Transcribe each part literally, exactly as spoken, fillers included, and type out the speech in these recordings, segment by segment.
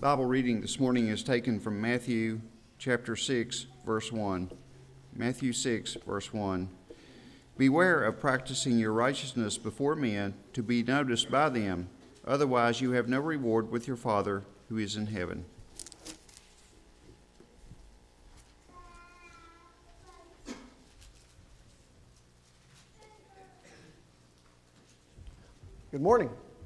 Bible reading this morning is taken from Matthew chapter six, verse one. Matthew six, verse one. Beware of practicing your righteousness before men to be noticed by them, otherwise you have no reward with your Father who is in heaven. Good morning.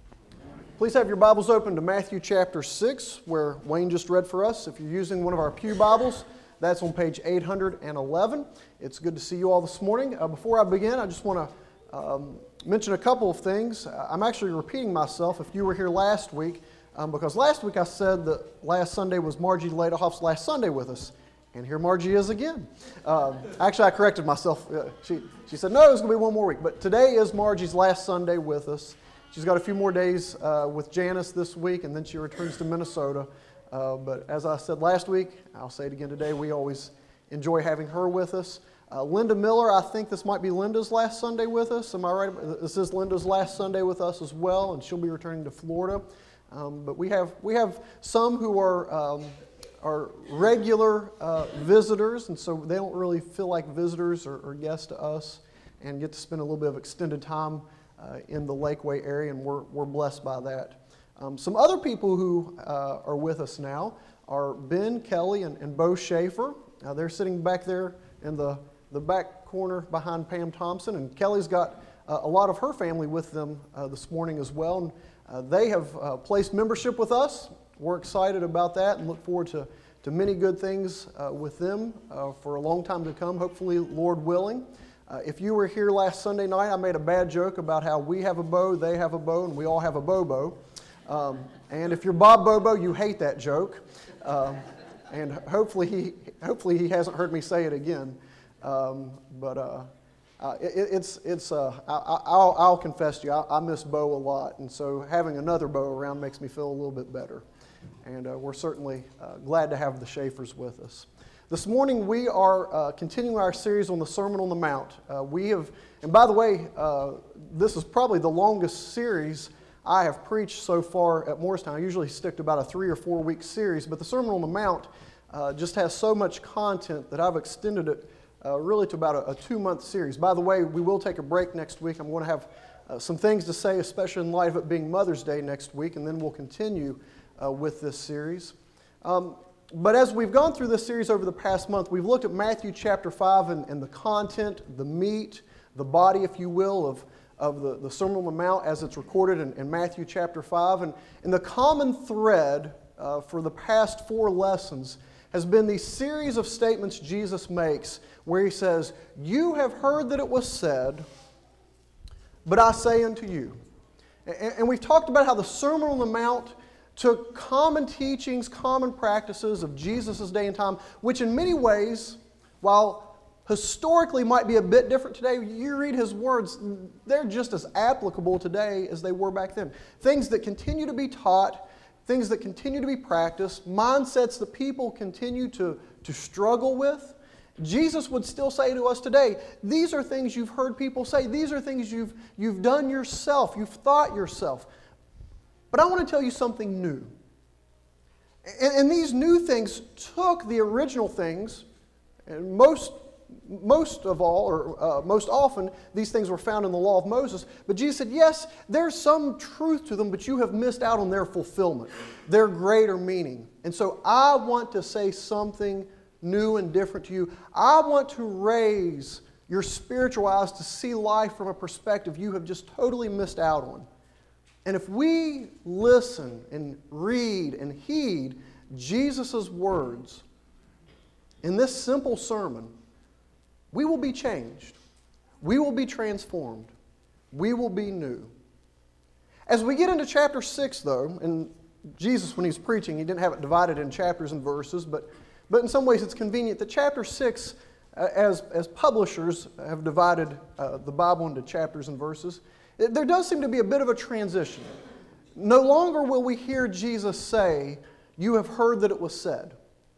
Please have your Bibles open to Matthew chapter six, where Wayne just read for us. If you're using one of our pew Bibles, that's on page eight hundred eleven. It's good to see you all this morning. Uh, before I begin, I just want to um, mention a couple of things. I'm actually repeating myself if you were here last week, um, because last week I said that last Sunday was Margie Ladohoff's last Sunday with us. And here Margie is again. Um, actually, I corrected myself. Uh, she, she said, no, it's going to be one more week. But today is Margie's last Sunday with us. She's got a few more days uh, with Janice this week, and then she returns to Minnesota. Uh, but as I said last week, I'll say it again today, we always enjoy having her with us. Uh, Linda Miller, I think this might be Linda's last Sunday with us. Am I right? This is Linda's last Sunday with us as well, and she'll be returning to Florida. Um, but we have we have some who are um, are regular uh, visitors, and so they don't really feel like visitors or, or guests to us, and get to spend a little bit of extended time Uh, in the Lakeway area, and we're, we're blessed by that. Um, some other people who uh, are with us now are Ben Kelly and, and Bo Schaefer. Uh, they're sitting back there in the, the back corner behind Pam Thompson, and Kelly's got uh, a lot of her family with them uh, this morning as well. And uh, they have uh, placed membership with us. We're excited about that and look forward to, to many good things uh, with them uh, for a long time to come, hopefully, Lord willing. Uh, if you were here last Sunday night, I made a bad joke about how we have a bow, they have a bow, and we all have a Bobo. Um, and if you're Bob Bobo, you hate that joke. Um, and hopefully he hopefully he hasn't heard me say it again. Um, but uh, uh, it, it's it's uh, I, I'll, I'll confess to you, I, I miss Bo a lot, and so having another Bo around makes me feel a little bit better. And uh, we're certainly uh, glad to have the Schaefers with us. This morning we are uh, continuing our series on the Sermon on the Mount. Uh, we have, and by the way, uh, this is probably the longest series I have preached so far at Morristown. I usually stick to about a three or four week series, but the Sermon on the Mount uh, just has so much content that I've extended it uh, really to about a, a two month series. By the way, we will take a break next week. I'm going to have uh, some things to say, especially in light of it being Mother's Day next week, and then we'll continue uh, with this series. Um, But as we've gone through this series over the past month, we've looked at Matthew chapter five and, and the content, the meat, the body, if you will, of, of the, the Sermon on the Mount as it's recorded in, in Matthew chapter five. And, and the common thread uh, for the past four lessons has been these series of statements Jesus makes where he says, "You have heard that it was said, but I say unto you." And, and we've talked about how the Sermon on the Mount took common teachings, common practices of Jesus' day and time, which in many ways, while historically might be a bit different today, you read his words, they're just as applicable today as they were back then. Things that continue to be taught, things that continue to be practiced, mindsets that people continue to, to struggle with. Jesus would still say to us today, these are things you've heard people say, these are things you've, you've done yourself, you've thought yourself. But I want to tell you something new. And, and these new things took the original things, and most, most of all, or uh, most often, these things were found in the law of Moses. But Jesus said, yes, there's some truth to them, but you have missed out on their fulfillment, their greater meaning. And so I want to say something new and different to you. I want to raise your spiritual eyes to see life from a perspective you have just totally missed out on. And if we listen and read and heed Jesus' words in this simple sermon, we will be changed. We will be transformed. We will be new. As we get into chapter six, though, and Jesus, when he was preaching, he didn't have it divided in chapters and verses, but, but in some ways it's convenient that chapter six, uh, as, as publishers have divided uh, the Bible into chapters and verses, there does seem to be a bit of a transition. No longer will we hear Jesus say, "You have heard that it was said."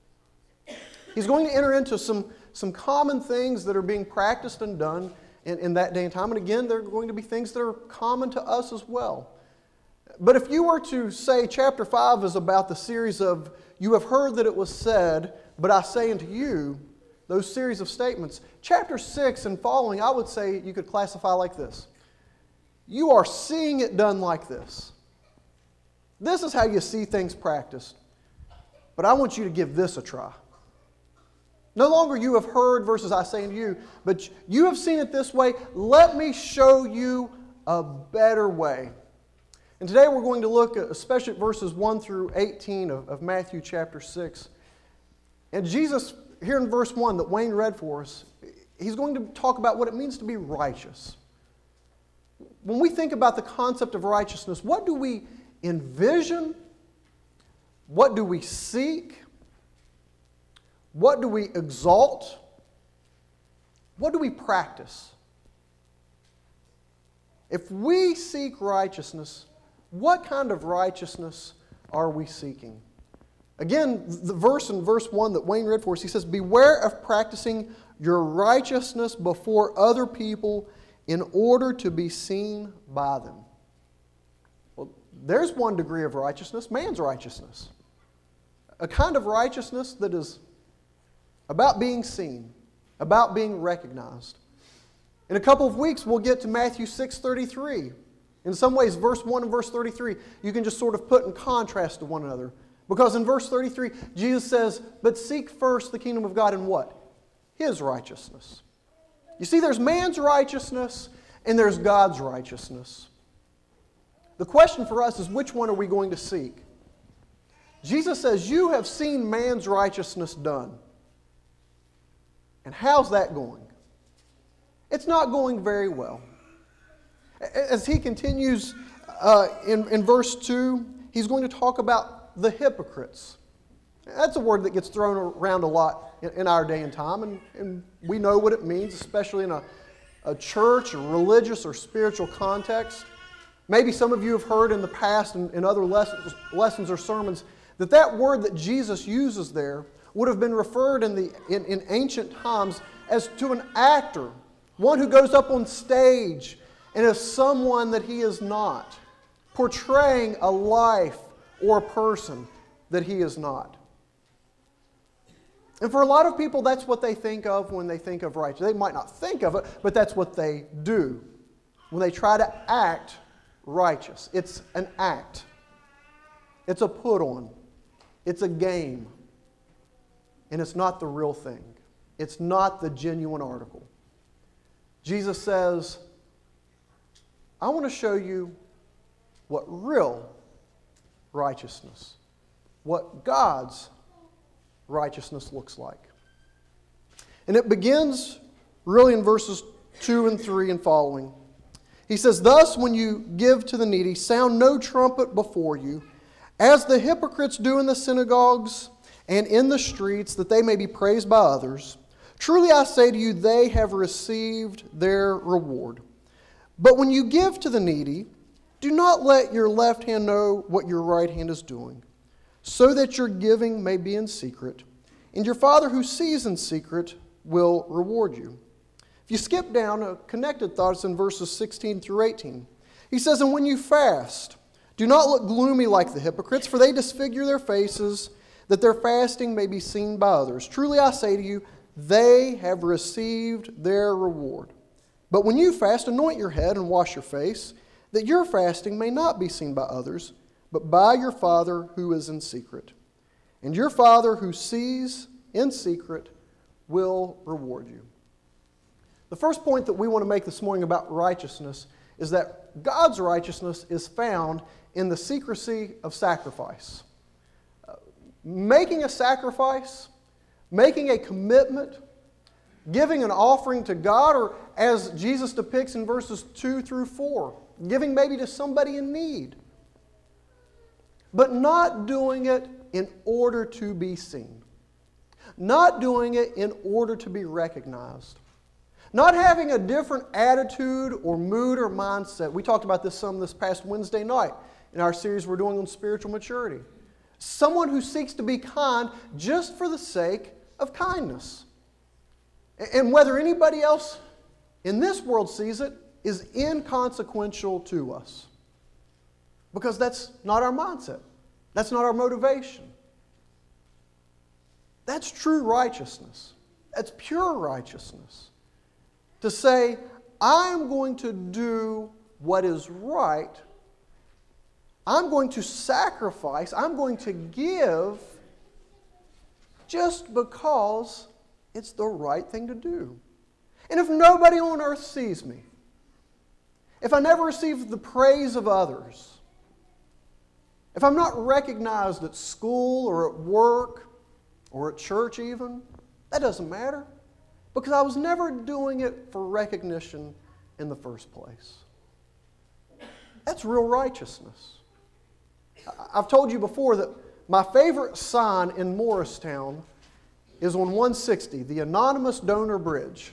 He's going to enter into some, some common things that are being practiced and done in, in that day and time. And again, they're going to be things that are common to us as well. But if you were to say chapter five is about the series of, you have heard that it was said, but I say unto you, those series of statements, chapter six and following, I would say you could classify like this. You are seeing it done like this. This is how you see things practiced. But I want you to give this a try. No longer you have heard versus I say unto you, but you have seen it this way. Let me show you a better way. And today we're going to look at especially at verses one through eighteen of, of Matthew chapter six. And Jesus, here in verse one that Wayne read for us, he's going to talk about what it means to be righteous. When we think about the concept of righteousness, what do we envision? What do we seek? What do we exalt? What do we practice? If we seek righteousness, what kind of righteousness are we seeking? Again, the verse in verse one that Wayne read for us, he says, beware of practicing your righteousness before other people in order to be seen by them. Well, there's one degree of righteousness, man's righteousness. A kind of righteousness that is about being seen, about being recognized. In a couple of weeks, we'll get to Matthew six thirty-three. In some ways, verse one and verse thirty-three, you can just sort of put in contrast to one another. Because in verse thirty-three, Jesus says, but seek first the kingdom of God and what? His righteousness. You see, there's man's righteousness and there's God's righteousness. The question for us is, which one are we going to seek? Jesus says, you have seen man's righteousness done. And how's that going? It's not going very well. As he continues uh, in, in verse two, he's going to talk about the hypocrites. That's a word that gets thrown around a lot in, in our day and time, and, and we know what it means, especially in a, a church, a religious or spiritual context. Maybe some of you have heard in the past in, in other lessons, lessons or sermons that that word that Jesus uses there would have been referred in, the, in, in ancient times as to an actor, one who goes up on stage and is someone that he is not, portraying a life or a person that he is not. And for a lot of people, that's what they think of when they think of righteousness. They might not think of it, but that's what they do when they try to act righteous. It's an act. It's a put-on. It's a game. And it's not the real thing. It's not the genuine article. Jesus says, I want to show you what real righteousness, what God's righteousness looks like. And it begins really in verses two and three and following. He says, thus when you give to the needy, sound no trumpet before you, as the hypocrites do in the synagogues and in the streets, that they may be praised by others. Truly I say to you, they have received their reward. But when you give to the needy, do not let your left hand know what your right hand is doing, so that your giving may be in secret, and your Father who sees in secret will reward you. If you skip down, a connected thought is in verses sixteen through eighteen. He says, and when you fast, do not look gloomy like the hypocrites, for they disfigure their faces, that their fasting may be seen by others. Truly I say to you, they have received their reward. But when you fast, anoint your head and wash your face, that your fasting may not be seen by others, but by your Father who is in secret. And your Father who sees in secret will reward you. The first point that we want to make this morning about righteousness is that God's righteousness is found in the secrecy of sacrifice. Uh, making a sacrifice, making a commitment, giving an offering to God, or as Jesus depicts in verses two through four, giving maybe to somebody in need, but not doing it in order to be seen, not doing it in order to be recognized, not having a different attitude or mood or mindset. We talked about this some this past Wednesday night in our series we're doing on spiritual maturity. Someone who seeks to be kind just for the sake of kindness. And whether anybody else in this world sees it is inconsequential to us. Because that's not our mindset. That's not our motivation. That's true righteousness. That's pure righteousness. To say, I'm going to do what is right. I'm going to sacrifice. I'm going to give just because it's the right thing to do. And if nobody on earth sees me, if I never receive the praise of others, if I'm not recognized at school or at work or at church even, that doesn't matter, because I was never doing it for recognition in the first place. That's real righteousness. I've told you before that my favorite sign in Morristown is on one sixty, the Anonymous Donor Bridge.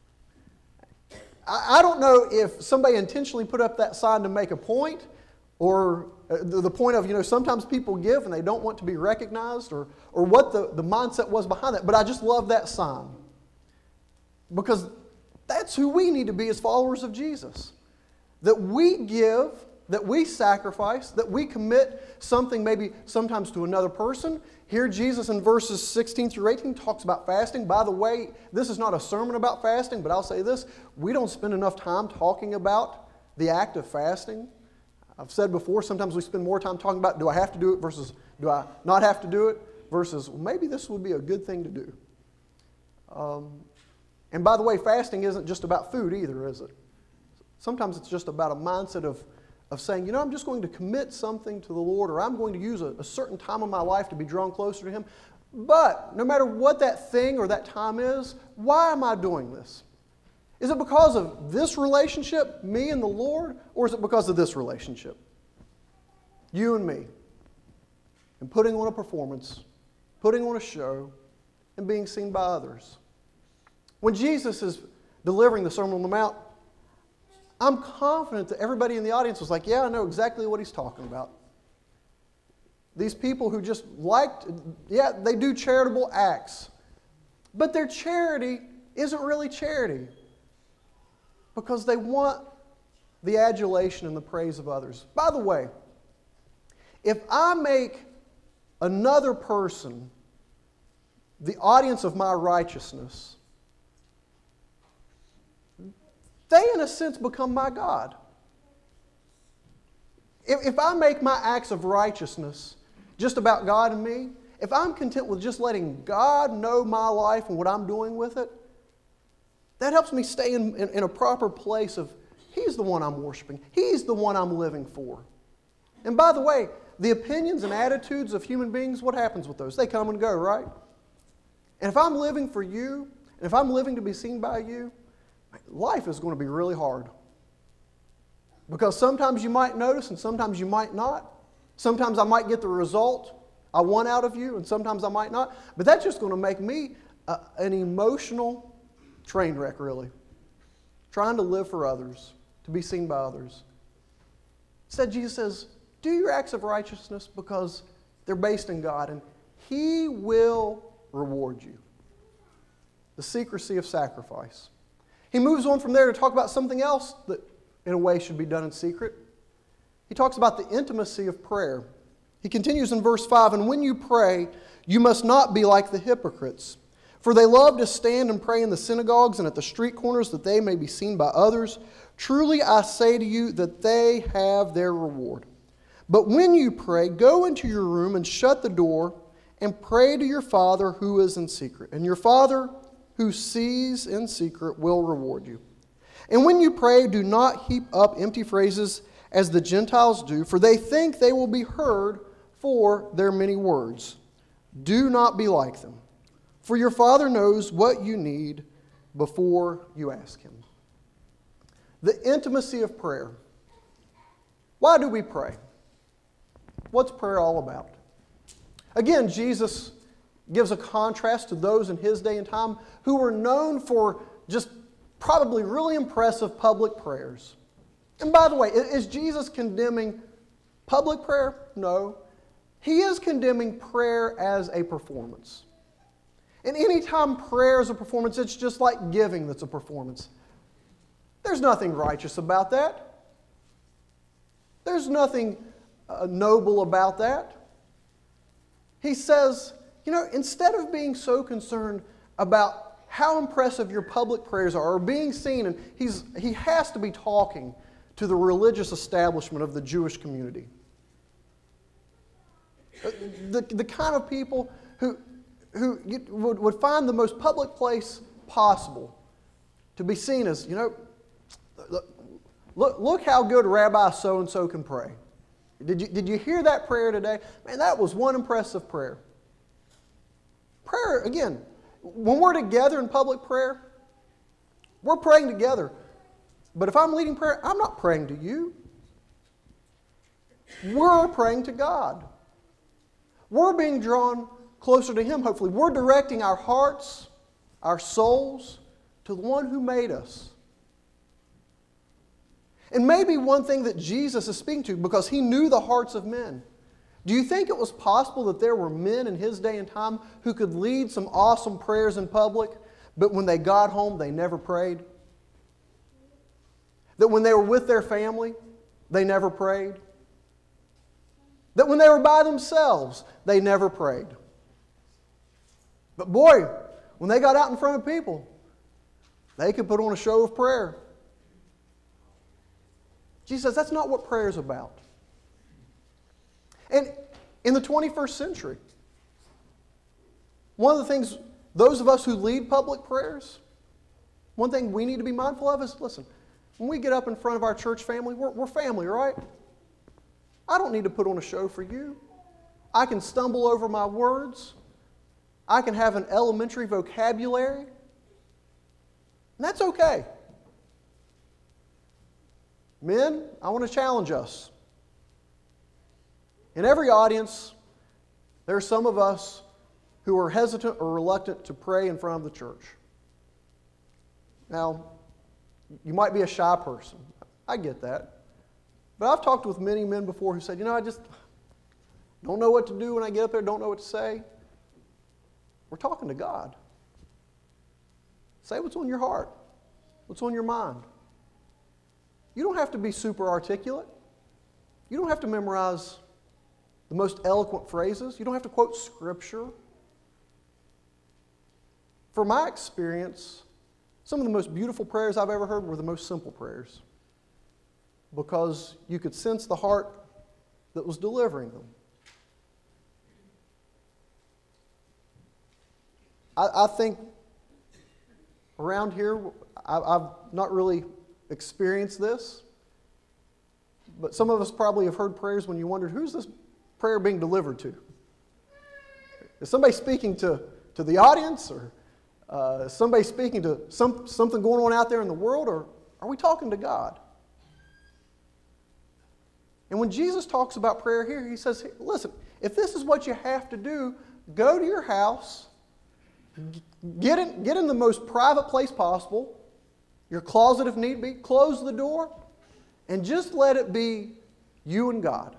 I don't know if somebody intentionally put up that sign to make a point, or the point of, you know, sometimes people give and they don't want to be recognized, or, or what the, the mindset was behind that. But I just love that sign, because that's who we need to be as followers of Jesus. That we give, that we sacrifice, that we commit something maybe sometimes to another person. Here Jesus in verses sixteen through eighteen talks about fasting. By the way, this is not a sermon about fasting, but I'll say this. We don't spend enough time talking about the act of fasting. I've said before, sometimes we spend more time talking about, do I have to do it versus do I not have to do it, versus well, maybe this would be a good thing to do. Um, and by the way, fasting isn't just about food either, is it? Sometimes it's just about a mindset of, of saying, you know, I'm just going to commit something to the Lord, or I'm going to use a, a certain time of my life to be drawn closer to Him. But no matter what that thing or that time is, why am I doing this? Is it because of this relationship, me and the Lord, or is it because of this relationship? You and me. And putting on a performance, putting on a show, and being seen by others. When Jesus is delivering the Sermon on the Mount, I'm confident that everybody in the audience was like, yeah, I know exactly what he's talking about. These people who just liked, yeah, they do charitable acts. But their charity isn't really charity, because they want the adulation and the praise of others. By the way, if I make another person the audience of my righteousness, they, in a sense, become my God. If, if I make my acts of righteousness just about God and me, if I'm content with just letting God know my life and what I'm doing with it, that helps me stay in, in, in a proper place of, He's the one I'm worshiping. He's the one I'm living for. And by the way, the opinions and attitudes of human beings, what happens with those? They come and go, right? And if I'm living for you, and if I'm living to be seen by you, life is going to be really hard. Because sometimes you might notice and sometimes you might not. Sometimes I might get the result I want out of you, and sometimes I might not. But that's just going to make me a, an emotional train wreck, really. Trying to live for others, to be seen by others. Instead, Jesus says, do your acts of righteousness because they're based in God, and He will reward you. The secrecy of sacrifice. He moves on from there to talk about something else that, in a way, should be done in secret. He talks about the intimacy of prayer. He continues in verse five, and when you pray, you must not be like the hypocrites, for they love to stand and pray in the synagogues and at the street corners that they may be seen by others. Truly I say to you that they have their reward. But when you pray, go into your room and shut the door and pray to your Father who is in secret. And your Father who sees in secret will reward you. And when you pray, do not heap up empty phrases as the Gentiles do, for they think they will be heard for their many words. Do not be like them, for your Father knows what you need before you ask Him. The intimacy of prayer. Why do we pray? What's prayer all about? Again, Jesus gives a contrast to those in His day and time who were known for just probably really impressive public prayers. And by the way, is Jesus condemning public prayer? No. He is condemning prayer as a performance. And anytime prayer is a performance, it's just like giving that's a performance. There's nothing righteous about that. There's nothing uh, noble about that. He says, you know, instead of being so concerned about how impressive your public prayers are or being seen, and he's, he has to be talking to the religious establishment of the Jewish community. The, the kind of people who, who would, would find the most public place possible to be seen as, you know, look, look how good Rabbi so-and-so can pray. Did you, did you hear that prayer today? Man, that was one impressive prayer. Prayer, again, when we're together in public prayer, we're praying together. But if I'm leading prayer, I'm not praying to you. We're praying to God. We're being drawn closer to Him, hopefully. We're directing our hearts, our souls, to the one who made us. And maybe one thing that Jesus is speaking to, because He knew the hearts of men. Do you think it was possible that there were men in His day and time who could lead some awesome prayers in public, but when they got home, they never prayed? That when they were with their family, they never prayed? That when they were by themselves, they never prayed? But boy, when they got out in front of people, they could put on a show of prayer. Jesus says that's not what prayer is about. And in the twenty-first century, one of the things, those of us who lead public prayers, one thing we need to be mindful of is, listen, when we get up in front of our church family, we're, we're family, right? I don't need to put on a show for you. I can stumble over my words. I can have an elementary vocabulary. And that's okay. Men, I want to challenge us. In every audience, there are some of us who are hesitant or reluctant to pray in front of the church. Now, you might be a shy person. I get that. But I've talked with many men before who said, you know, I just don't know what to do when I get up there, don't know what to say. We're talking to God. Say what's on your heart, what's on your mind. You don't have to be super articulate. You don't have to memorize the most eloquent phrases. You don't have to quote Scripture. From my experience, some of the most beautiful prayers I've ever heard were the most simple prayers, because you could sense the heart that was delivering them. I, I think around here, I, I've not really experienced this, but some of us probably have heard prayers when you wondered, who's this prayer being delivered to? Is somebody speaking to, to the audience, or uh, is somebody speaking to some, something going on out there in the world, or are we talking to God? And when Jesus talks about prayer here, He says, listen, if this is what you have to do, go to your house, get in, get in the most private place possible, your closet if need be, close the door, and just let it be you and God.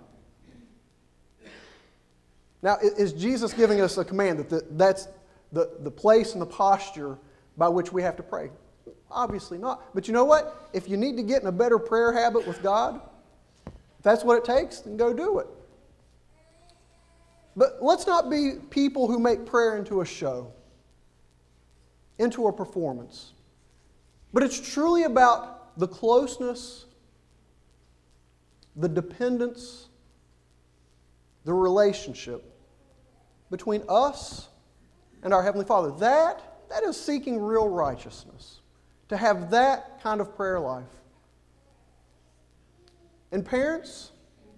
Now, is Jesus giving us a command that the, that's the, the place and the posture by which we have to pray? Obviously not. But you know what? If you need to get in a better prayer habit with God, if that's what it takes, then go do it. But let's not be people who make prayer into a show, into a performance. But it's truly about the closeness, the dependence, the relationship between us and our Heavenly Father. That, that is seeking real righteousness, to have that kind of prayer life. And parents,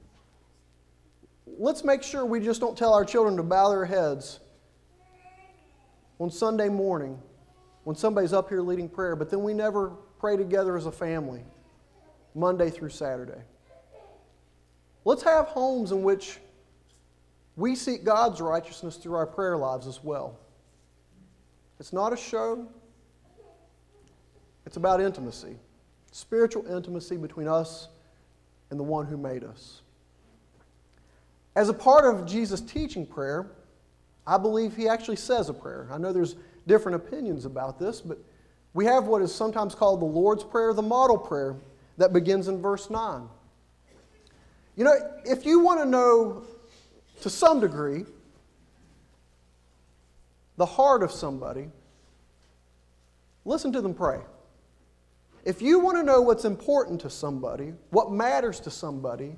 let's make sure we just don't tell our children to bow their heads on Sunday morning when somebody's up here leading prayer, but then we never pray together as a family, Monday through Saturday. Let's have homes in which we seek God's righteousness through our prayer lives as well. It's not a show. It's about intimacy, spiritual intimacy between us and the one who made us. As a part of Jesus' teaching prayer, I believe He actually says a prayer. I know there's different opinions about this, but we have what is sometimes called the Lord's Prayer, the model prayer, that begins in verse nine. You know, if you want to know to some degree the heart of somebody, listen to them pray. If you want to know what's important to somebody, what matters to somebody,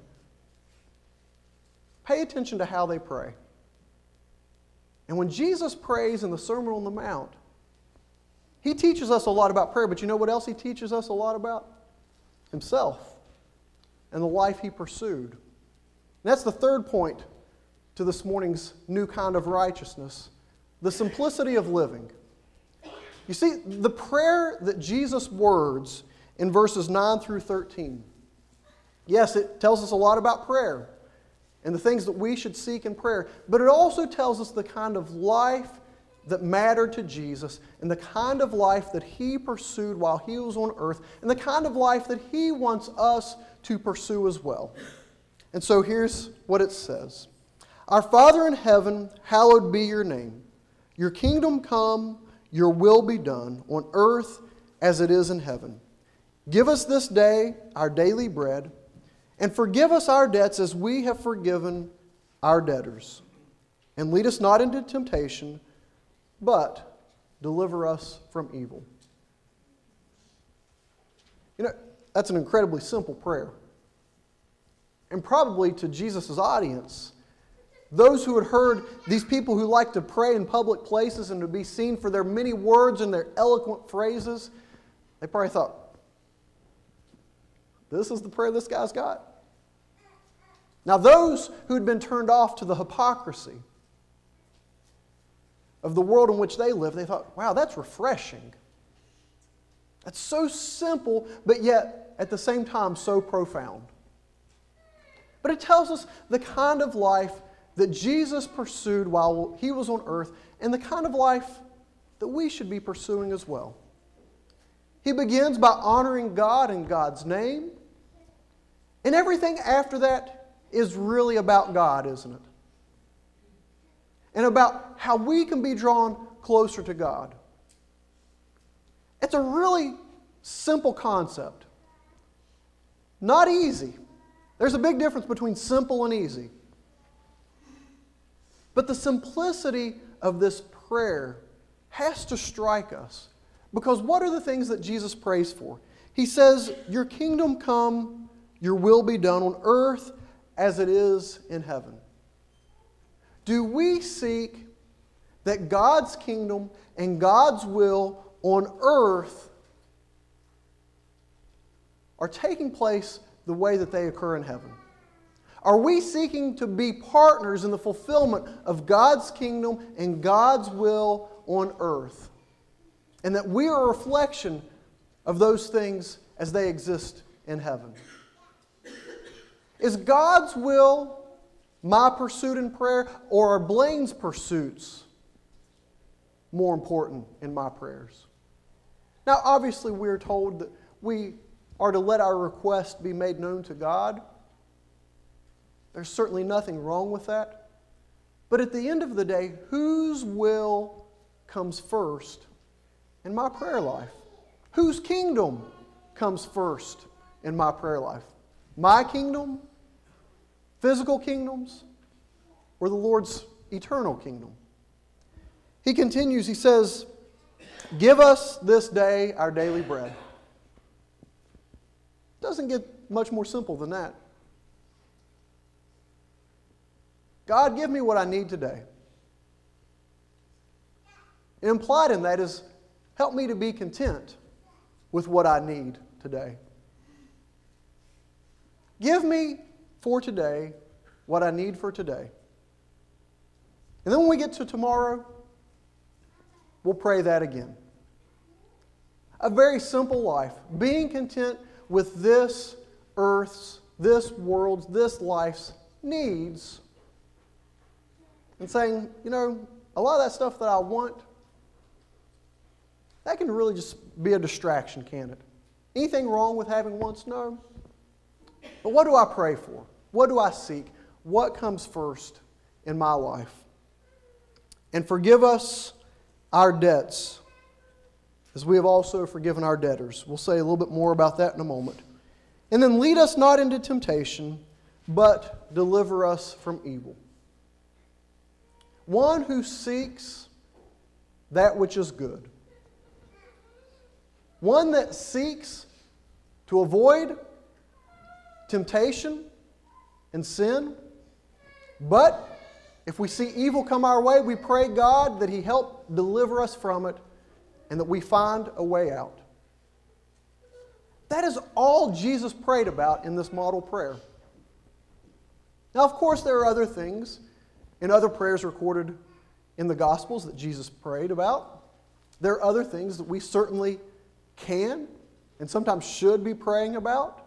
pay attention to how they pray. And when Jesus prays in the Sermon on the Mount, He teaches us a lot about prayer, but you know what else He teaches us a lot about? Himself and the life He pursued. And that's the third point to this morning's new kind of righteousness, the simplicity of living. You see, the prayer that Jesus words in verses nine through thirteen, yes, it tells us a lot about prayer and the things that we should seek in prayer, but it also tells us the kind of life that mattered to Jesus and the kind of life that He pursued while He was on earth and the kind of life that He wants us to pursue as well. And so here's what it says. Our Father in heaven, hallowed be your name. Your kingdom come, your will be done on earth as it is in heaven. Give us this day our daily bread, and forgive us our debts as we have forgiven our debtors. And lead us not into temptation, but deliver us from evil. You know, that's an incredibly simple prayer. And probably to Jesus' audience, those who had heard these people who like to pray in public places and to be seen for their many words and their eloquent phrases, they probably thought, this is the prayer this guy's got? Now those who had been turned off to the hypocrisy of the world in which they lived, they thought, wow, that's refreshing. That's so simple, but yet at the same time so profound. But it tells us the kind of life that Jesus pursued while He was on earth and the kind of life that we should be pursuing as well. He begins by honoring God in God's name, and everything after that is really about God, isn't it? And about how we can be drawn closer to God. It's a really simple concept. Not easy. There's a big difference between simple and easy. But the simplicity of this prayer has to strike us. Because what are the things that Jesus prays for? He says, your kingdom come, your will be done on earth as it is in heaven. Do we seek that God's kingdom and God's will on earth are taking place the way that they occur in heaven? Are we seeking to be partners in the fulfillment of God's kingdom and God's will on earth? And that we are a reflection of those things as they exist in heaven. Is God's will my pursuit in prayer, or are Blaine's pursuits more important in my prayers? Now, obviously, we're told that we are to let our request be made known to God. There's certainly nothing wrong with that. But at the end of the day, whose will comes first in my prayer life? Whose kingdom comes first in my prayer life? My kingdom? Physical kingdoms? Or the Lord's eternal kingdom? He continues, he says, give us this day our daily bread. Doesn't get much more simple than that. God, give me what I need today. And implied in that is, help me to be content with what I need today. Give me for today what I need for today. And then when we get to tomorrow, we'll pray that again. A very simple life, being content with this earth's, this world's, this life's needs, and saying, you know, a lot of that stuff that I want, that can really just be a distraction, can't it? Anything wrong with having wants? No. But what do I pray for? What do I seek? What comes first in my life? And forgive us our debts, as we have also forgiven our debtors. We'll say a little bit more about that in a moment. And then lead us not into temptation, but deliver us from evil. One who seeks that which is good. One that seeks to avoid temptation and sin. But if we see evil come our way, we pray God that He help deliver us from it and that we find a way out. That is all Jesus prayed about in this model prayer. Now, of course, there are other things in other prayers recorded in the Gospels that Jesus prayed about. There are other things that we certainly can and sometimes should be praying about.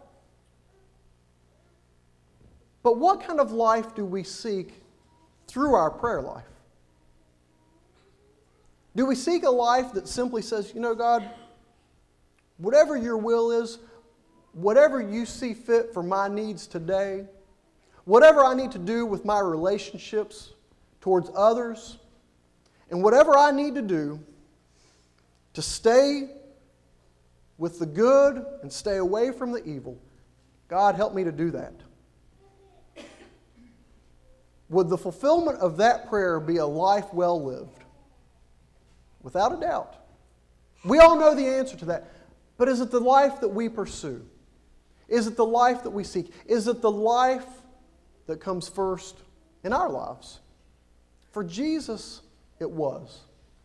But what kind of life do we seek through our prayer life? Do we seek a life that simply says, you know, God, whatever your will is, whatever you see fit for my needs today, whatever I need to do with my relationships towards others, and whatever I need to do to stay with the good and stay away from the evil, God, help me to do that. Would the fulfillment of that prayer be a life well lived? Without a doubt. We all know the answer to that. But is it the life that we pursue? Is it the life that we seek? Is it the life that comes first in our lives? For Jesus, it was.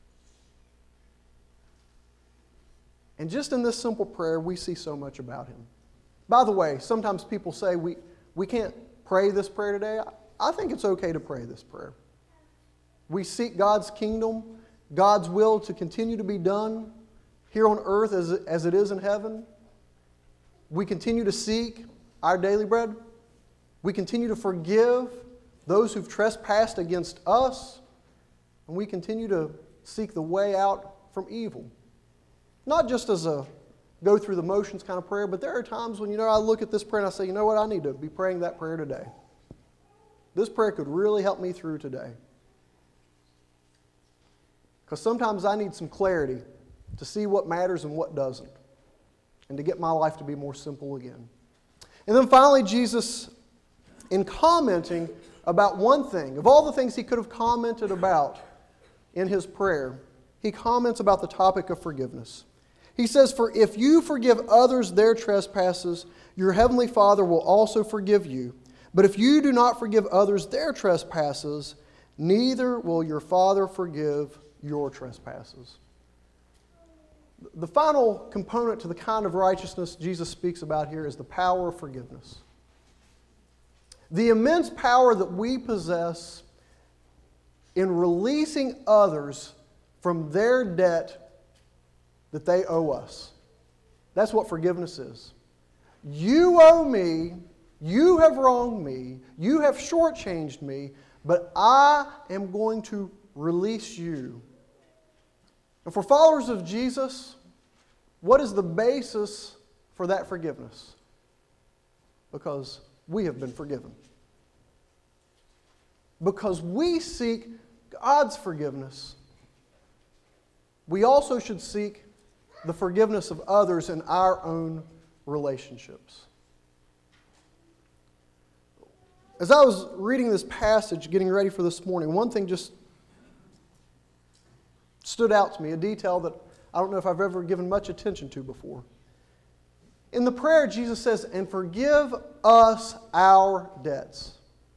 And just in this simple prayer, we see so much about Him. By the way, sometimes people say we, we can't pray this prayer today. I think it's okay to pray this prayer. We seek God's kingdom, God's will to continue to be done here on earth as, as it is in heaven. We continue to seek our daily bread. We continue to forgive those who've trespassed against us. And we continue to seek the way out from evil. Not just as a go through the motions kind of prayer, but there are times when, you know, I look at this prayer and I say, you know what, I need to be praying that prayer today. This prayer could really help me through today. Because sometimes I need some clarity to see what matters and what doesn't, and to get my life to be more simple again. And then finally, Jesus, in commenting about one thing, of all the things He could have commented about in His prayer, He comments about the topic of forgiveness. He says, "For if you forgive others their trespasses, your heavenly Father will also forgive you. But if you do not forgive others their trespasses, neither will your Father forgive your trespasses." The final component to the kind of righteousness Jesus speaks about here is the power of forgiveness. The immense power that we possess in releasing others from their debt that they owe us. That's what forgiveness is. You owe me, you have wronged me, you have shortchanged me, but I am going to release you. And for followers of Jesus, what is the basis for that forgiveness? Because we have been forgiven. Because we seek God's forgiveness, we also should seek the forgiveness of others in our own relationships. As I was reading this passage, getting ready for this morning, one thing just stood out to me, a detail that I don't know if I've ever given much attention to before. In the prayer, Jesus says, "And forgive us our debts."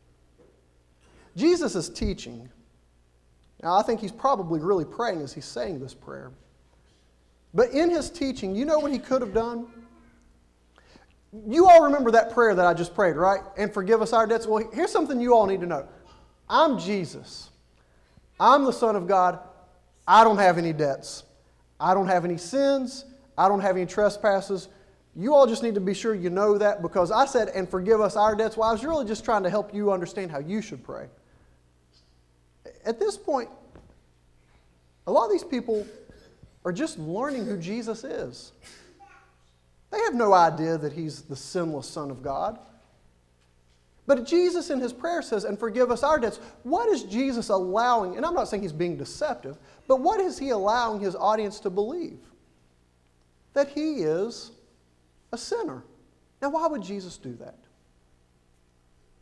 Jesus is teaching. Now, I think He's probably really praying as He's saying this prayer. But in His teaching, you know what He could have done? You all remember that prayer that I just prayed, right? "And forgive us our debts." Well, here's something you all need to know. I'm Jesus. I'm the Son of God. I don't have any debts. I don't have any sins. I don't have any trespasses. You all just need to be sure you know that, because I said, "And forgive us our debts." Well, I was really just trying to help you understand how you should pray. At this point, a lot of these people are just learning who Jesus is. They have no idea that He's the sinless Son of God. But Jesus in His prayer says, "And forgive us our debts." What is Jesus allowing? And I'm not saying He's being deceptive, but what is He allowing His audience to believe? That He is a sinner. Now, why would Jesus do that?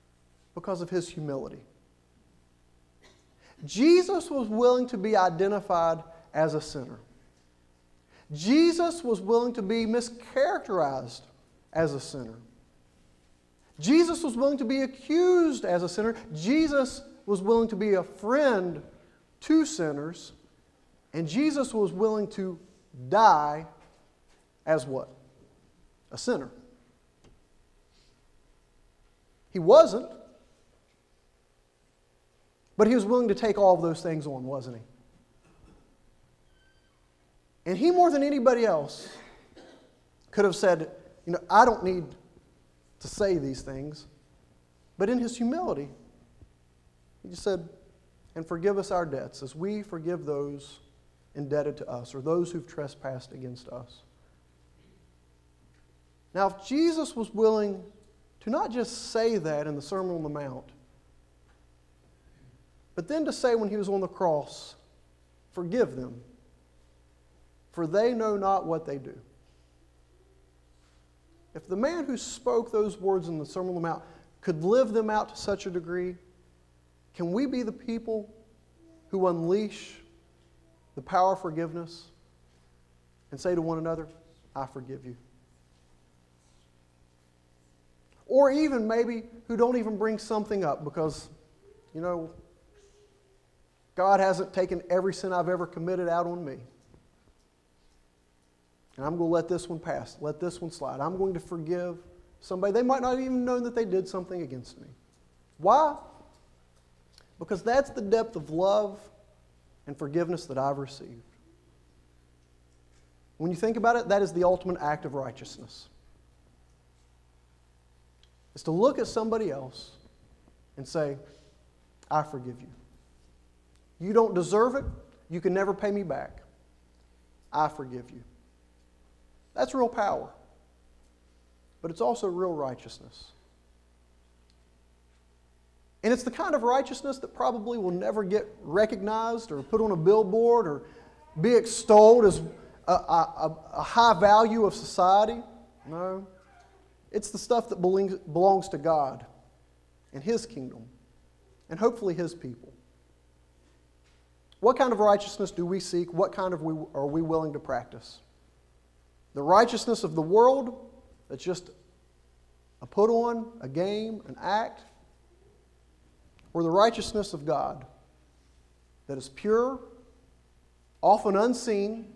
Because of his humility. Jesus was willing to be identified as a sinner. Jesus was willing to be mischaracterized as a sinner. Jesus was willing to be accused as a sinner. Jesus was willing to be a friend to sinners. And Jesus was willing to die as what? A sinner. He wasn't. But he was willing to take all of those things on, wasn't he? And he, more than anybody else, could have said, you know, I don't need to say these things. But in his humility, he just said, and forgive us our debts as we forgive those indebted to us or those who've trespassed against us. Now, if Jesus was willing to not just say that in the Sermon on the Mount, but then to say when he was on the cross, forgive them, for they know not what they do. If the man who spoke those words in the Sermon on the Mount could live them out to such a degree, can we be the people who unleash the power of forgiveness and say to one another, I forgive you? Or even maybe who don't even bring something up because, you know, God hasn't taken every sin I've ever committed out on me. And I'm going to let this one pass, let this one slide. I'm going to forgive somebody. They might not even know that they did something against me. Why? Because that's the depth of love and forgiveness that I've received. When you think about it, that is the ultimate act of righteousness. It's to look at somebody else and say, I forgive you. You don't deserve it. You can never pay me back. I forgive you. That's real power. But it's also real righteousness. And it's the kind of righteousness that probably will never get recognized or put on a billboard or be extolled as a, a, a high value of society. No. It's the stuff that belongs to God and His kingdom and hopefully His people. What kind of righteousness do we seek? What kind of we, are we willing to practice? The righteousness of the world that's just a put on, a game, an act? Or the righteousness of God that is pure, often unseen,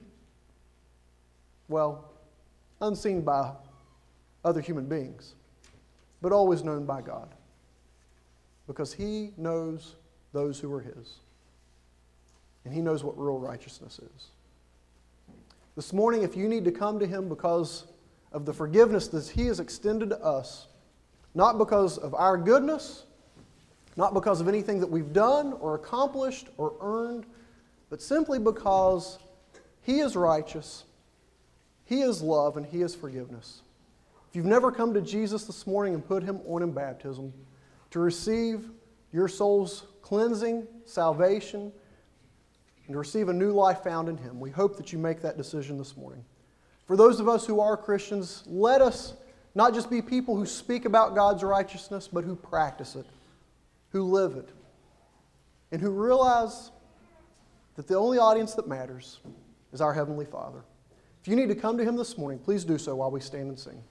well, unseen by other human beings, but always known by God, because He knows those who are His, and He knows what real righteousness is. This morning, if you need to come to Him because of the forgiveness that He has extended to us, not because of our goodness, not because of anything that we've done or accomplished or earned, but simply because He is righteous, He is love, and He is forgiveness. If you've never come to Jesus this morning and put Him on in baptism to receive your soul's cleansing, salvation, and to receive a new life found in Him, we hope that you make that decision this morning. For those of us who are Christians, let us not just be people who speak about God's righteousness, but who practice it, who live it, and who realize that the only audience that matters is our Heavenly Father. If you need to come to Him this morning, please do so while we stand and sing.